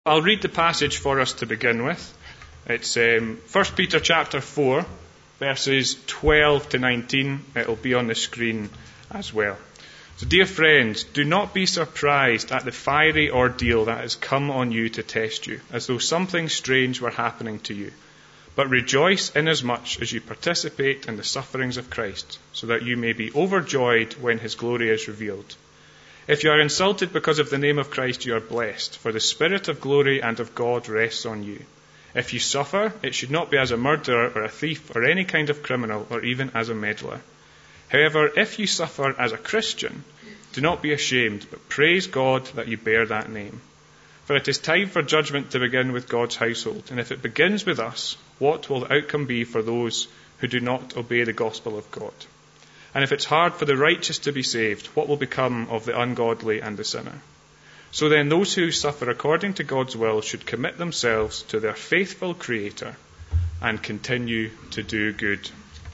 I'll read the passage for us to begin with. It's 1 Peter chapter 4, verses 12 to 19. It'll be on the screen as well. So, dear friends, do not be surprised at the fiery ordeal that has come on you to test you, as though something strange were happening to you. But rejoice inasmuch as you participate in the sufferings of Christ, so that you may be overjoyed when his glory is revealed. If you are insulted because of the name of Christ, you are blessed, for the Spirit of glory and of God rests on you. If you suffer, it should not be as a murderer or a thief or any kind of criminal or even as a meddler. However, if you suffer as a Christian, do not be ashamed, but praise God that you bear that name. For it is time for judgment to begin with God's household, and if it begins with us, what will the outcome be for those who do not obey the gospel of God? And if it's hard for the righteous to be saved, what will become of the ungodly and the sinner? So then those who suffer according to God's will should commit themselves to their faithful Creator and continue to do good.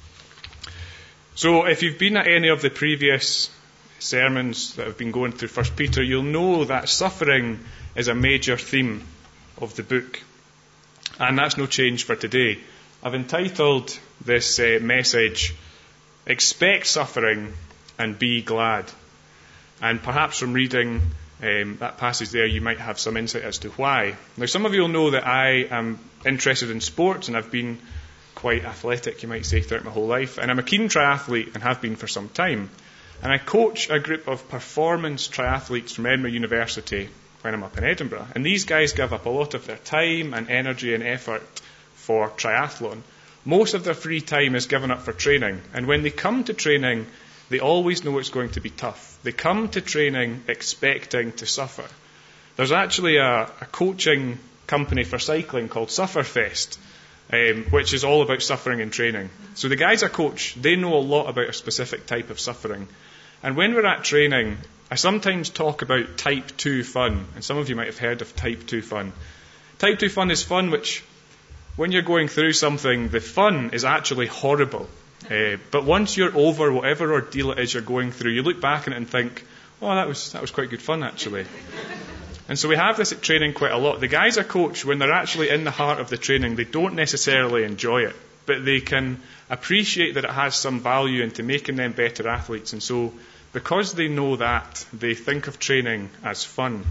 So if you've been at any of the previous sermons that have been going through 1 Peter, you'll know that suffering is a major theme of the book. And that's no change for today. I've entitled this message, Expect Suffering and Be Glad. And perhaps from reading that passage there, you might have some insight as to why. Now, some of you will know that I am interested in sports, and I've been quite athletic, you might say, throughout my whole life. And I'm a keen triathlete and have been for some time. And I coach a group of performance triathletes from Edinburgh University when I'm up in Edinburgh. And these guys give up a lot of their time and energy and effort for triathlon. Most of their free time is given up for training. And when they come to training, they always know it's going to be tough. They come to training expecting to suffer. There's actually a coaching company for cycling called Sufferfest, which is all about suffering and training. So the guys I coach, they know a lot about a specific type of suffering. And when we're at training, I sometimes talk about type 2 fun. And some of you might have heard of type 2 fun. Type 2 fun is fun which, when you're going through something, the fun is actually horrible. But once you're over whatever ordeal it is you're going through, you look back on it and think, oh, that was quite good fun, actually. And so we have this at training quite a lot. The guys I coach, when they're actually in the heart of the training, they don't necessarily enjoy it, but they can appreciate that it has some value into making them better athletes. And so, because they know that, they think of training as fun.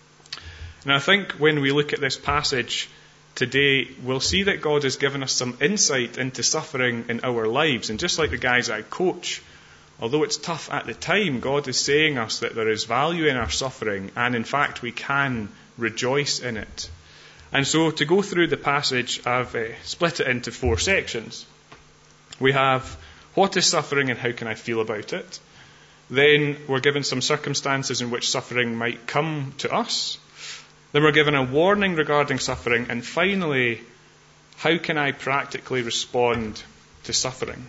And I think when we look at this passage today, we'll see that God has given us some insight into suffering in our lives. And just like the guys I coach, although it's tough at the time, God is saying us that there is value in our suffering, and in fact we can rejoice in it. And so to go through the passage, I've split it into 4 sections. We have, what is suffering and how can I feel about it? Then we're given some circumstances in which suffering might come to us. Then we're given a warning regarding suffering. And finally, how can I practically respond to suffering?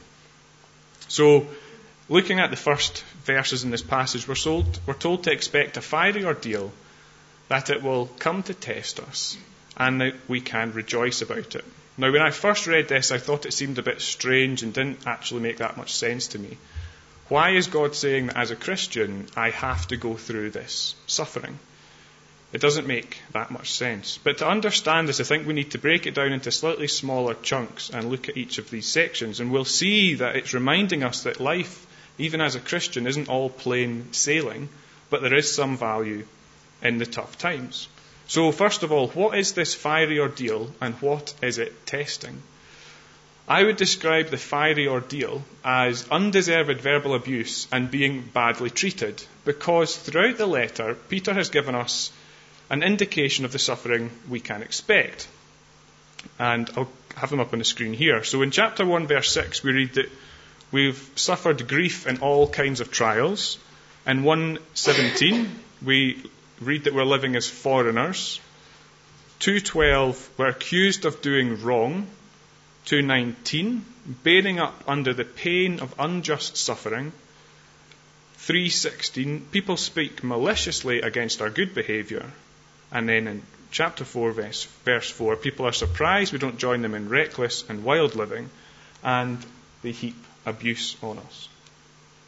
So, looking at the first verses in this passage, we're told to expect a fiery ordeal, that it will come to test us, and that we can rejoice about it. Now, when I first read this, I thought it seemed a bit strange and didn't actually make that much sense to me. Why is God saying that as a Christian, I have to go through this suffering? It doesn't make that much sense. But to understand this, I think we need to break it down into slightly smaller chunks and look at each of these sections. And we'll see that it's reminding us that life, even as a Christian, isn't all plain sailing, but there is some value in the tough times. So first of all, what is this fiery ordeal and what is it testing? I would describe the fiery ordeal as undeserved verbal abuse and being badly treated, because throughout the letter, Peter has given us an indication of the suffering we can expect. And I'll have them up on the screen here. So in chapter 1, verse 6, we read that we've suffered grief in all kinds of trials. In 1:17, we read that we're living as foreigners. 2:12, we're accused of doing wrong. 2:19, bearing up under the pain of unjust suffering. 3:16, people speak maliciously against our good behaviour. And then in chapter 4, verse 4, people are surprised we don't join them in reckless and wild living, and they heap abuse on us.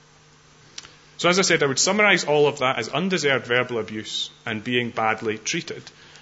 So as I said, I would summarise all of that as undeserved verbal abuse and being badly treated.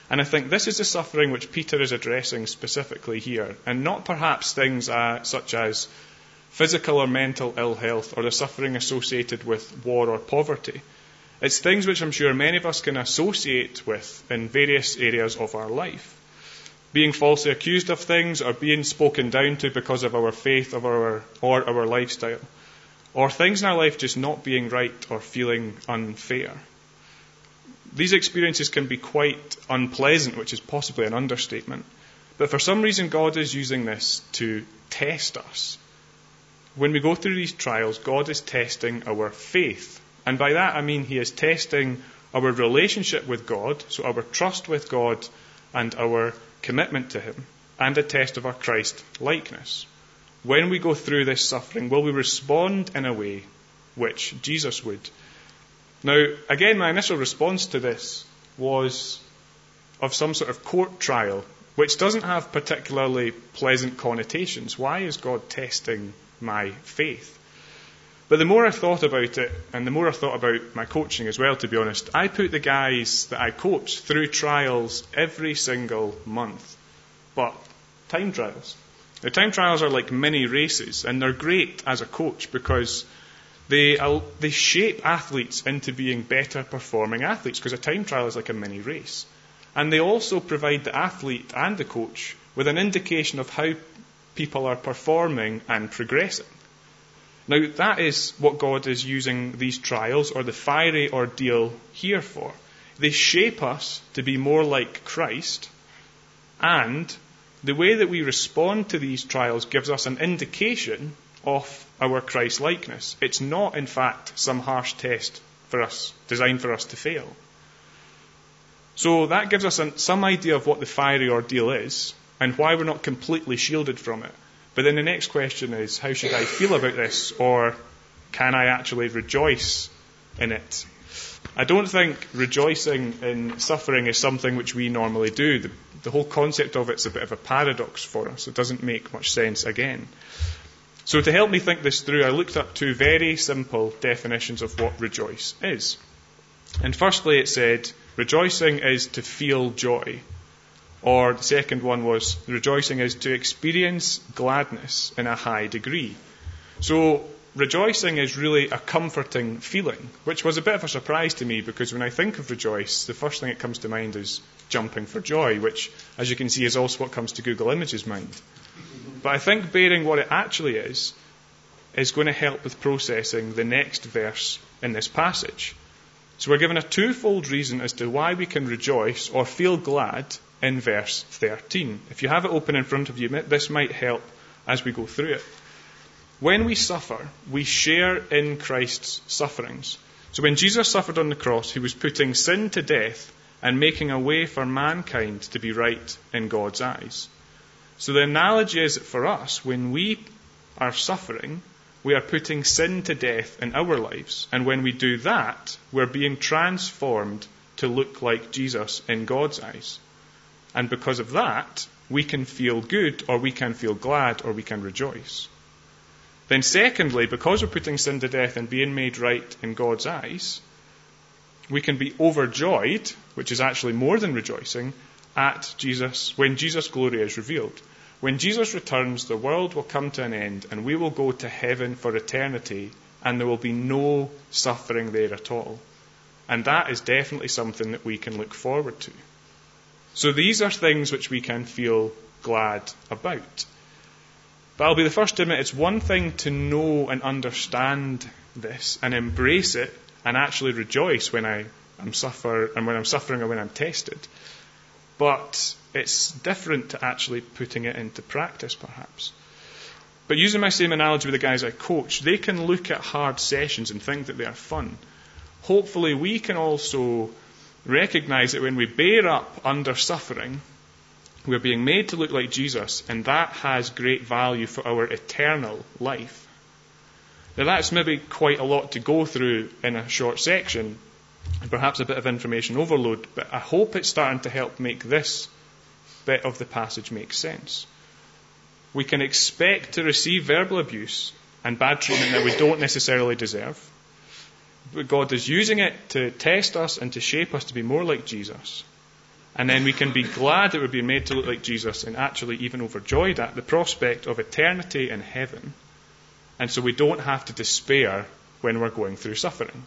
And I think this is the suffering which Peter is addressing specifically here, and not perhaps things such as physical or mental ill health or the suffering associated with war or poverty. It's things which I'm sure many of us can associate with in various areas of our life. Being falsely accused of things, or being spoken down to because of our faith or our lifestyle. Or things in our life just not being right or feeling unfair. These experiences can be quite unpleasant, which is possibly an understatement. But for some reason, God is using this to test us. When we go through these trials, God is testing our faith. And by that I mean He is testing our relationship with God, so our trust with God and our commitment to Him, and a test of our Christ likeness. When we go through this suffering, will we respond in a way which Jesus would? Now, again, my initial response to this was of some sort of court trial, which doesn't have particularly pleasant connotations. Why is God testing my faith? But the more I thought about it, and the more I thought about my coaching as well, to be honest, I put the guys that I coach through trials every single month. But time trials. Now, time trials are like mini races, and they're great as a coach because they shape athletes into being better performing athletes, because a time trial is like a mini race. And they also provide the athlete and the coach with an indication of how people are performing and progressing. Now, that is what God is using these trials or the fiery ordeal here for. They shape us to be more like Christ, and the way that we respond to these trials gives us an indication of our Christ-likeness. It's not, in fact, some harsh test for us, designed for us to fail. So that gives us some idea of what the fiery ordeal is and why we're not completely shielded from it. But then the next question is, how should I feel about this? Or can I actually rejoice in it? I don't think rejoicing in suffering is something which we normally do. The whole concept of it's a bit of a paradox for us. It doesn't make much sense again. So to help me think this through, I looked up two very simple definitions of what rejoice is. And firstly, it said, rejoicing is to feel joy. Or the second one was, rejoicing is to experience gladness in a high degree. So rejoicing is really a comforting feeling, which was a bit of a surprise to me, because when I think of rejoice, the first thing that comes to mind is jumping for joy, which, as you can see, is also what comes to Google Images' mind. But I think bearing what it actually is going to help with processing the next verse in this passage. So we're given a twofold reason as to why we can rejoice or feel glad in verse 13. If you have it open in front of you, this might help as we go through it. When we suffer, we share in Christ's sufferings. So when Jesus suffered on the cross, He was putting sin to death and making a way for mankind to be right in God's eyes. So the analogy is that for us, when we are suffering, we are putting sin to death in our lives. And when we do that, we're being transformed to look like Jesus in God's eyes. And because of that, we can feel good, or we can feel glad, or we can rejoice. Then secondly, because we're putting sin to death and being made right in God's eyes, we can be overjoyed, which is actually more than rejoicing, at Jesus, when Jesus' glory is revealed. When Jesus returns, the world will come to an end, and we will go to heaven for eternity, and there will be no suffering there at all. And that is definitely something that we can look forward to. So these are things which we can feel glad about. But I'll be the first to admit, it's one thing to know and understand this and embrace it and actually rejoice when I'm suffering or when I'm tested. But it's different to actually putting it into practice, perhaps. But using my same analogy with the guys I coach, they can look at hard sessions and think that they are fun. Hopefully we can also recognize that when we bear up under suffering, we're being made to look like Jesus, and that has great value for our eternal life. Now that's maybe quite a lot to go through in a short section, and perhaps a bit of information overload, but I hope it's starting to help make this bit of the passage make sense. We can expect to receive verbal abuse and bad treatment that we don't necessarily deserve. But God is using it to test us and to shape us to be more like Jesus. And then we can be glad that we're being made to look like Jesus, and actually even overjoyed at the prospect of eternity in heaven. And so we don't have to despair when we're going through suffering.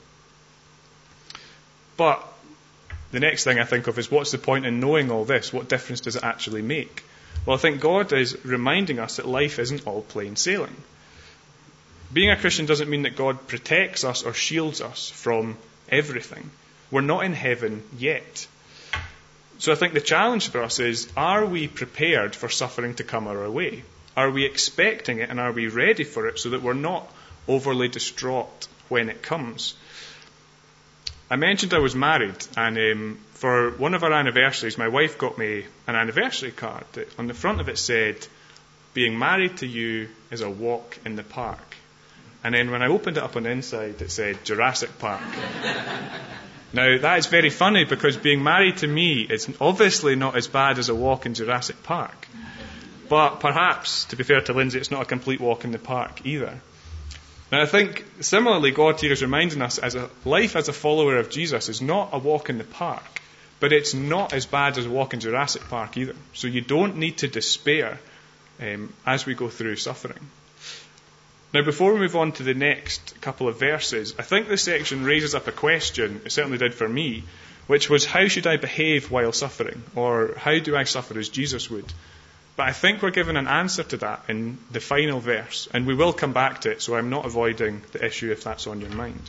But the next thing I think of is, what's the point in knowing all this? What difference does it actually make? Well, I think God is reminding us that life isn't all plain sailing. Being a Christian doesn't mean that God protects us or shields us from everything. We're not in heaven yet. So I think the challenge for us is, are we prepared for suffering to come our way? Are we expecting it, and are we ready for it so that we're not overly distraught when it comes? I mentioned I was married, and for one of our anniversaries, my wife got me an anniversary card. On the front of it said, "Being married to you is a walk in the park." And then when I opened it up on the inside, it said Jurassic Park. Now, that is very funny, because being married to me is obviously not as bad as a walk in Jurassic Park. But perhaps, to be fair to Lindsay, it's not a complete walk in the park either. Now, I think similarly, God here is reminding us, life as a follower of Jesus is not a walk in the park, but it's not as bad as a walk in Jurassic Park either. So you don't need to despair as we go through suffering. Now, before we move on to the next couple of verses, I think this section raises up a question, it certainly did for me, which was, how should I behave while suffering? Or how do I suffer as Jesus would? But I think we're given an answer to that in the final verse, and we will come back to it, so I'm not avoiding the issue if that's on your mind.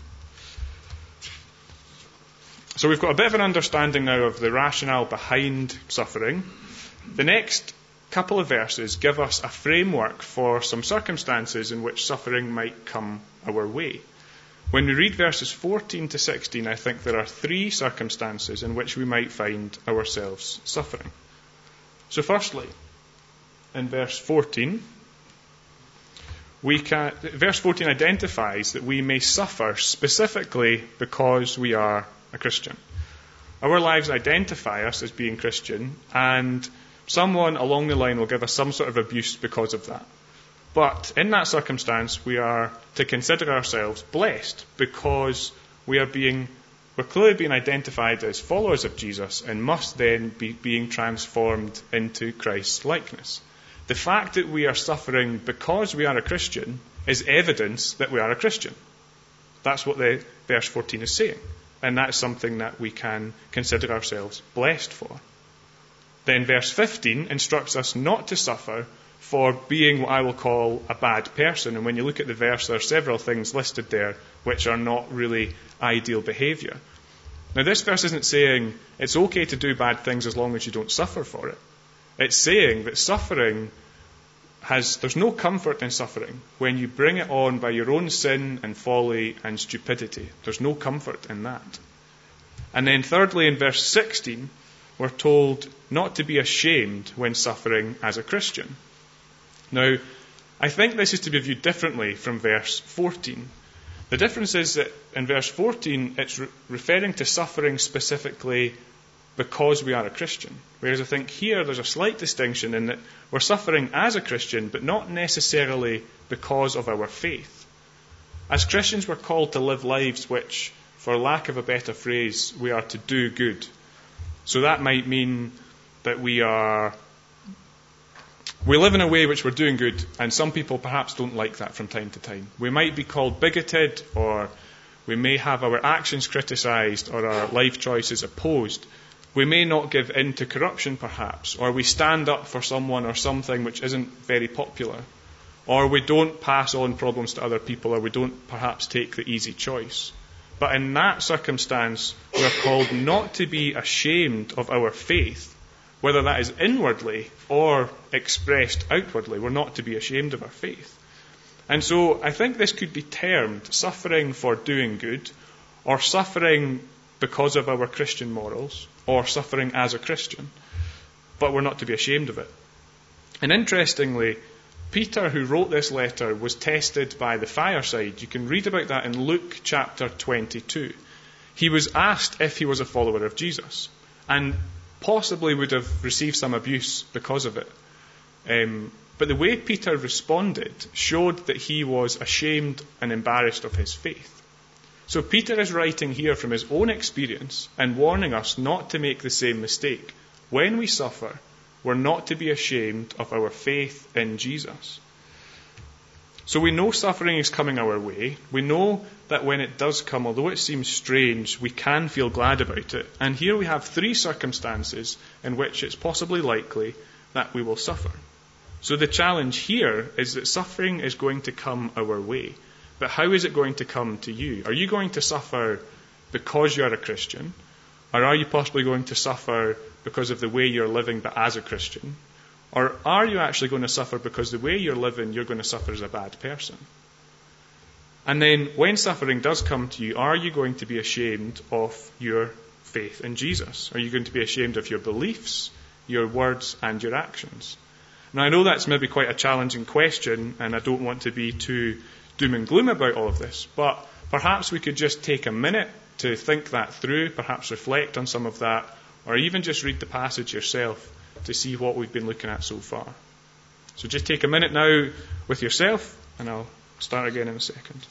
So we've got a bit of an understanding now of the rationale behind suffering. The next couple of verses give us a framework for some circumstances in which suffering might come our way. When we read verses 14 to 16, I think there are 3 circumstances in which we might find ourselves suffering. So firstly, in verse 14, verse 14 identifies that we may suffer specifically because we are a Christian. Our lives identify us as being Christian, and someone along the line will give us some sort of abuse because of that. But in that circumstance, we are to consider ourselves blessed, because we're clearly being identified as followers of Jesus and must then be being transformed into Christ's likeness. The fact that we are suffering because we are a Christian is evidence that we are a Christian. That's what the verse 14 is saying. And that's something that we can consider ourselves blessed for. Then verse 15 instructs us not to suffer for being what I will call a bad person. And when you look at the verse, there are several things listed there which are not really ideal behaviour. Now, this verse isn't saying it's okay to do bad things as long as you don't suffer for it. It's saying that there's no comfort in suffering when you bring it on by your own sin and folly and stupidity. There's no comfort in that. And then thirdly, in verse 16, we're told not to be ashamed when suffering as a Christian. Now, I think this is to be viewed differently from verse 14. The difference is that in verse 14, it's referring to suffering specifically because we are a Christian. Whereas I think here there's a slight distinction in that we're suffering as a Christian, but not necessarily because of our faith. As Christians, we're called to live lives which, for lack of a better phrase, we are to do good. So that might mean that we live in a way which we're doing good, and some people perhaps don't like that from time to time. We might be called bigoted, or we may have our actions criticised or our life choices opposed. We may not give in to corruption, perhaps, or we stand up for someone or something which isn't very popular, or we don't pass on problems to other people, or we don't perhaps take the easy choice. But in that circumstance, we're called not to be ashamed of our faith, whether that is inwardly or expressed outwardly. We're not to be ashamed of our faith. And so I think this could be termed suffering for doing good, or suffering because of our Christian morals, or suffering as a Christian. But we're not to be ashamed of it. And interestingly, Peter, who wrote this letter, was tested by the fireside. You can read about that in Luke chapter 22. He was asked if he was a follower of Jesus, and possibly would have received some abuse because of it. But the way Peter responded showed that he was ashamed and embarrassed of his faith. So Peter is writing here from his own experience and warning us not to make the same mistake when we suffer, we're not to be ashamed of our faith in Jesus. So we know suffering is coming our way. We know that when it does come, although it seems strange, we can feel glad about it. And here we have 3 circumstances in which it's possibly likely that we will suffer. So the challenge here is that suffering is going to come our way. But how is it going to come to you? Are you going to suffer because you're a Christian? Or are you possibly going to suffer because of the way you're living but as a Christian? Or are you actually going to suffer because the way you're living, you're going to suffer as a bad person? And then when suffering does come to you, are you going to be ashamed of your faith in Jesus? Are you going to be ashamed of your beliefs, your words, and your actions? Now, I know that's maybe quite a challenging question, and I don't want to be too doom and gloom about all of this, but perhaps we could just take a minute to think that through, perhaps reflect on some of that, or even just read the passage yourself to see what we've been looking at so far. So just take a minute now with yourself, and I'll start again in a second.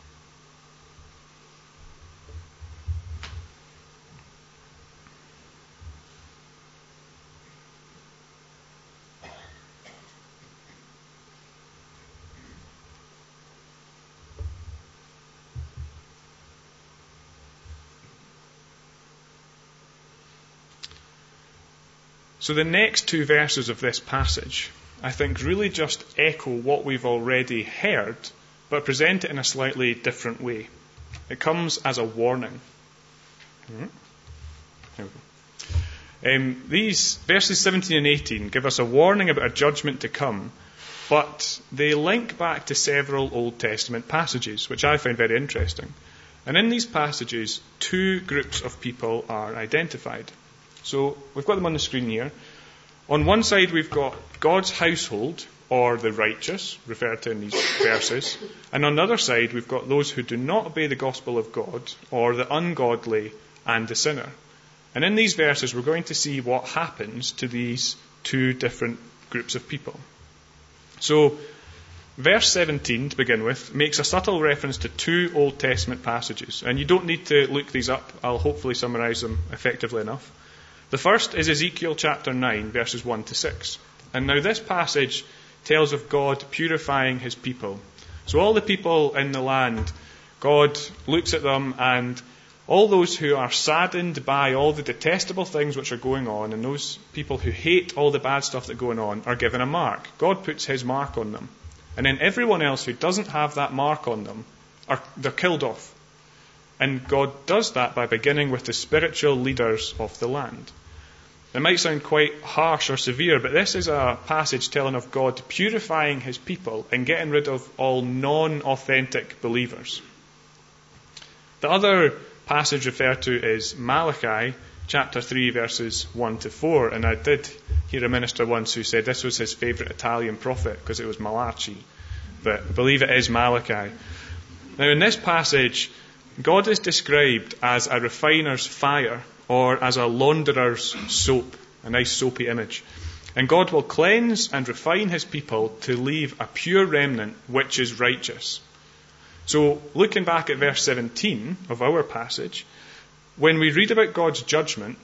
So the next 2 verses of this passage, I think, really just echo what we've already heard, but present it in a slightly different way. It comes as a warning. Here we go. These verses 17 and 18 give us a warning about a judgment to come, but they link back to several Old Testament passages, which I find very interesting. And in these passages, 2 groups of people are identified. So we've got them on the screen here. On one side we've got God's household, or the righteous, referred to in these verses. And on the other side we've got those who do not obey the gospel of God, or the ungodly and the sinner. And in these verses we're going to see what happens to these 2 different groups of people. So verse 17, to begin with, makes a subtle reference to 2 Old Testament passages. And you don't need to look these up. I'll hopefully summarise them effectively enough. The first is Ezekiel chapter 9, verses 1 to 6. And now this passage tells of God purifying his people. So all the people in the land, God looks at them, and all those who are saddened by all the detestable things which are going on, and those people who hate all the bad stuff that's going on, are given a mark. God puts his mark on them. And then everyone else who doesn't have that mark on them, they're killed off. And God does that by beginning with the spiritual leaders of the land. It might sound quite harsh or severe, but this is a passage telling of God purifying his people and getting rid of all non-authentic believers. The other passage referred to is Malachi chapter 3 verses 1 to 4. And I did hear a minister once who said this was his favourite Italian prophet because it was Malachi. But I believe it is Malachi. Now in this passage, God is described as a refiner's fire, or as a launderer's soap, a nice soapy image. And God will cleanse and refine his people to leave a pure remnant which is righteous. So looking back at verse 17 of our passage, when we read about God's judgment,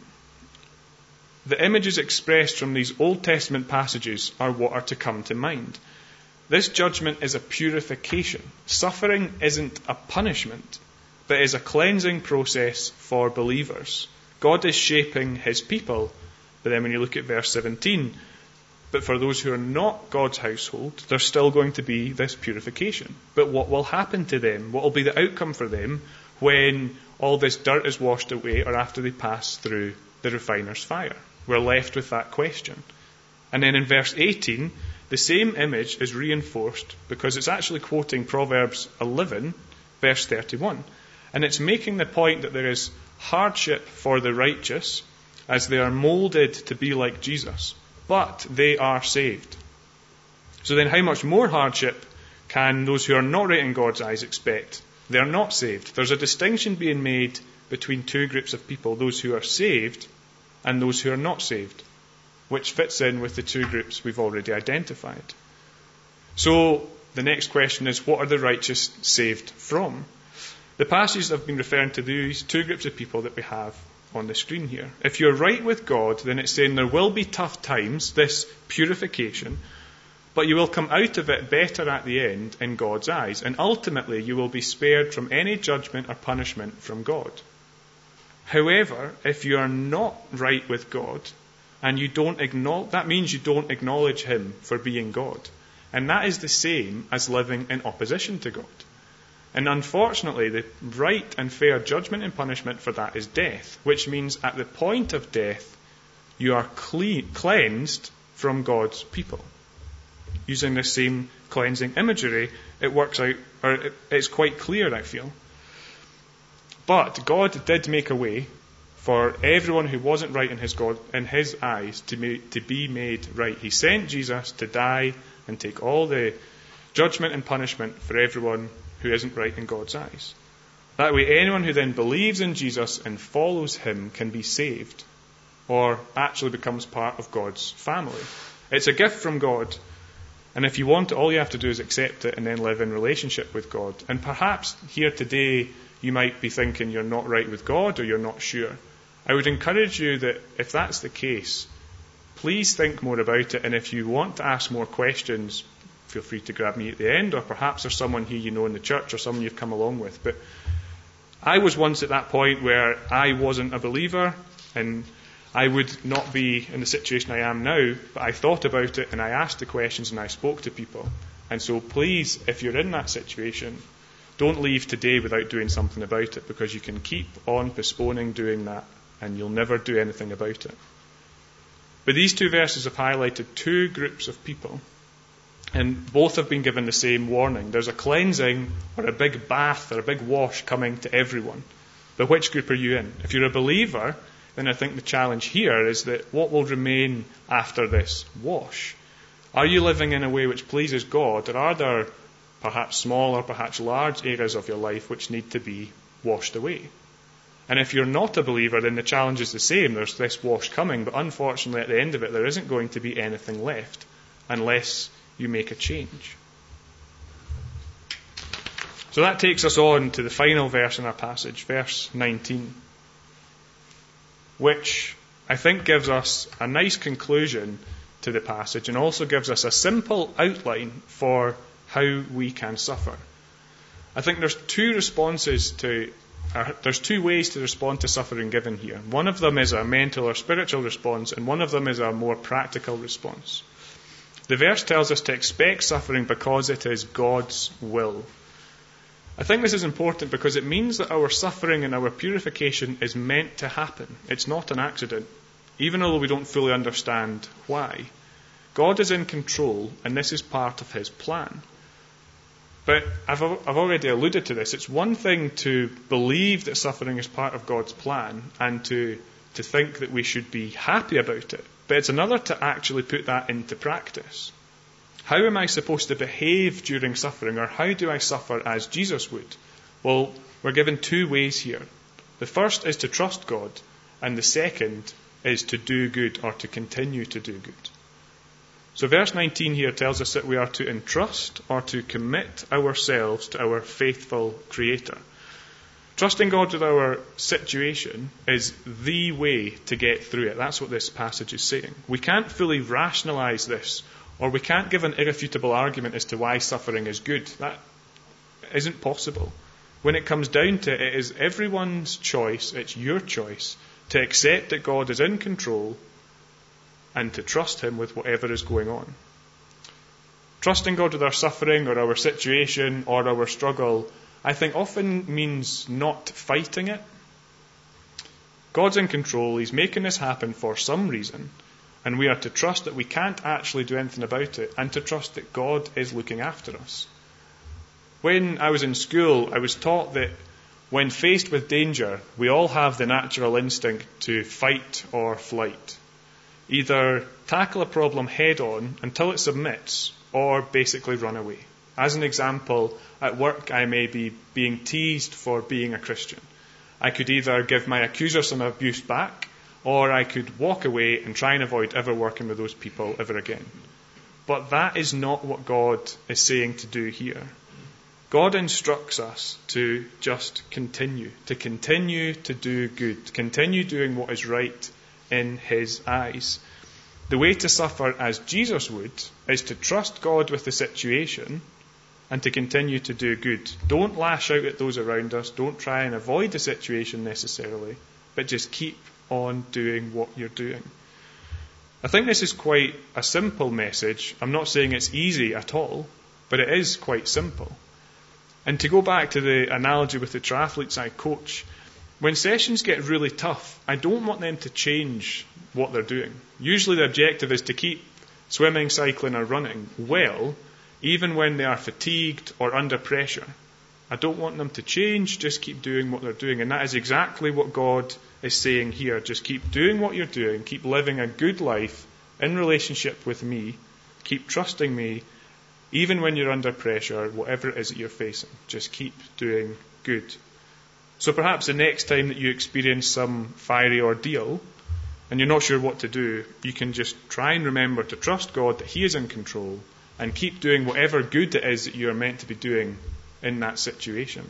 the images expressed from these Old Testament passages are what are to come to mind. This judgment is a purification. Suffering isn't a punishment, but is a cleansing process for believers. God is shaping his people. But then when you look at verse 17, but for those who are not God's household, there's still going to be this purification. But what will happen to them? What will be the outcome for them when all this dirt is washed away, or after they pass through the refiner's fire? We're left with that question. And then in verse 18, the same image is reinforced because it's actually quoting Proverbs 11, verse 31. And it's making the point that there is hardship for the righteous as they are moulded to be like Jesus, but they are saved. So then how much more hardship can those who are not right in God's eyes expect? They are not saved. There's a distinction being made between 2 groups of people, those who are saved and those who are not saved, which fits in with the 2 groups we've already identified. So the next question is, what are the righteous saved from? The passages have been referring to these 2 groups of people that we have on the screen here. If you're right with God, then it's saying there will be tough times, this purification, but you will come out of it better at the end in God's eyes. And ultimately, you will be spared from any judgment or punishment from God. However, if you are not right with God, and you don't acknowledge, that means you don't acknowledge him for being God. And that is the same as living in opposition to God. And unfortunately, the right and fair judgment and punishment for that is death, which means at the point of death, you are cleansed from God's people. Using this same cleansing imagery, it works out, or it's quite clear, I feel. But God did make a way for everyone who wasn't right in his eyes to be made right. He sent Jesus to die and take all the judgment and punishment for everyone who isn't right in God's eyes. That way, anyone who then believes in Jesus and follows him can be saved, or actually becomes part of God's family. It's a gift from God, and if you want it, all you have to do is accept it and then live in relationship with God. And perhaps here today, you might be thinking you're not right with God, or you're not sure. I would encourage you that if that's the case, please think more about it, and if you want to ask more questions, feel free to grab me at the end, or perhaps there's someone here you know in the church or someone you've come along with. But I was once at that point where I wasn't a believer, and I would not be in the situation I am now, but I thought about it and I asked the questions and I spoke to people. And so please, if you're in that situation, don't leave today without doing something about it, because you can keep on postponing doing that and you'll never do anything about it. But these two verses have highlighted two groups of people, and both have been given the same warning. There's a cleansing or a big bath or a big wash coming to everyone. But which group are you in? If you're a believer, then I think the challenge here is that what will remain after this wash? Are you living in a way which pleases God, or are there perhaps small or perhaps large areas of your life which need to be washed away? And if you're not a believer, then the challenge is the same. There's this wash coming, but unfortunately at the end of it there isn't going to be anything left unless you make a change. So that takes us on to the final verse in our passage, verse 19, which I think gives us a nice conclusion to the passage and also gives us a simple outline for how we can suffer. I think there's two ways to respond to suffering given here. One of them is a mental or spiritual response, and one of them is a more practical response. The verse tells us to expect suffering because it is God's will. I think this is important because it means that our suffering and our purification is meant to happen. It's not an accident, even though we don't fully understand why. God is in control, and this is part of his plan. But I've already alluded to this. It's one thing to believe that suffering is part of God's plan and to think that we should be happy about it. But it's another to actually put that into practice. How am I supposed to behave during suffering, or how do I suffer as Jesus would? Well, we're given two ways here. The first is to trust God, and the second is to do good, or to continue to do good. So verse 19 here tells us that we are to entrust or to commit ourselves to our faithful Creator. Trusting God with our situation is the way to get through it. That's what this passage is saying. We can't fully rationalise this, or we can't give an irrefutable argument as to why suffering is good. That isn't possible. When it comes down to it, it is everyone's choice, it's your choice, to accept that God is in control and to trust him with whatever is going on. Trusting God with our suffering or our situation or our struggle, I think often means not fighting it. God's in control, he's making this happen for some reason, and we are to trust that we can't actually do anything about it, and to trust that God is looking after us. When I was in school, I was taught that when faced with danger, we all have the natural instinct to fight or flight. Either tackle a problem head on until it submits, or basically run away. As an example, at work I may be being teased for being a Christian. I could either give my accuser some abuse back, or I could walk away and try and avoid ever working with those people ever again. But that is not what God is saying to do here. God instructs us to just continue to do good, continue doing what is right in his eyes. The way to suffer as Jesus would is to trust God with the situation and to continue to do good. Don't lash out at those around us. Don't try and avoid the situation necessarily, but just keep on doing what you're doing. I think this is quite a simple message. I'm not saying it's easy at all, but it is quite simple. And to go back to the analogy with the triathletes I coach, when sessions get really tough, I don't want them to change what they're doing. Usually the objective is to keep swimming, cycling or running well, even when they are fatigued or under pressure. I don't want them to change, just keep doing what they're doing. And that is exactly what God is saying here. Just keep doing what you're doing, keep living a good life in relationship with me, keep trusting me, even when you're under pressure, whatever it is that you're facing. Just keep doing good. So perhaps the next time that you experience some fiery ordeal and you're not sure what to do, you can just try and remember to trust God that he is in control and keep doing whatever good it is that you are meant to be doing in that situation.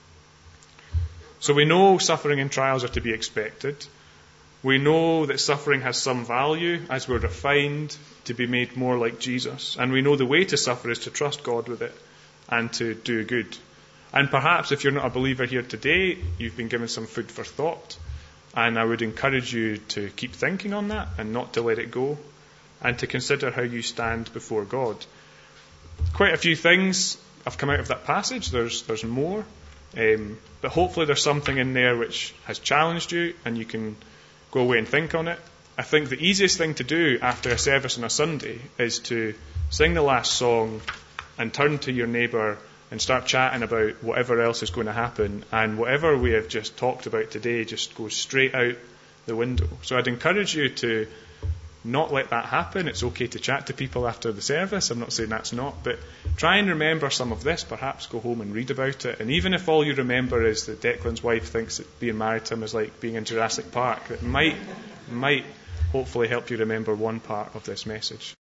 So we know suffering and trials are to be expected. We know that suffering has some value as we're refined to be made more like Jesus. And we know the way to suffer is to trust God with it and to do good. And perhaps if you're not a believer here today, you've been given some food for thought. And I would encourage you to keep thinking on that and not to let it go, and to consider how you stand before God. Quite a few things have come out of that passage. There's more. But hopefully there's something in there which has challenged you and you can go away and think on it. I think the easiest thing to do after a service on a Sunday is to sing the last song and turn to your neighbour and start chatting about whatever else is going to happen, and whatever we have just talked about today just goes straight out the window. So I'd encourage you to not let that happen. It's okay to chat to people after the service. I'm not saying that's not, but try and remember some of this. Perhaps go home and read about it. And even if all you remember is that Declan's wife thinks that being married to him is like being in Jurassic Park, it might hopefully help you remember one part of this message.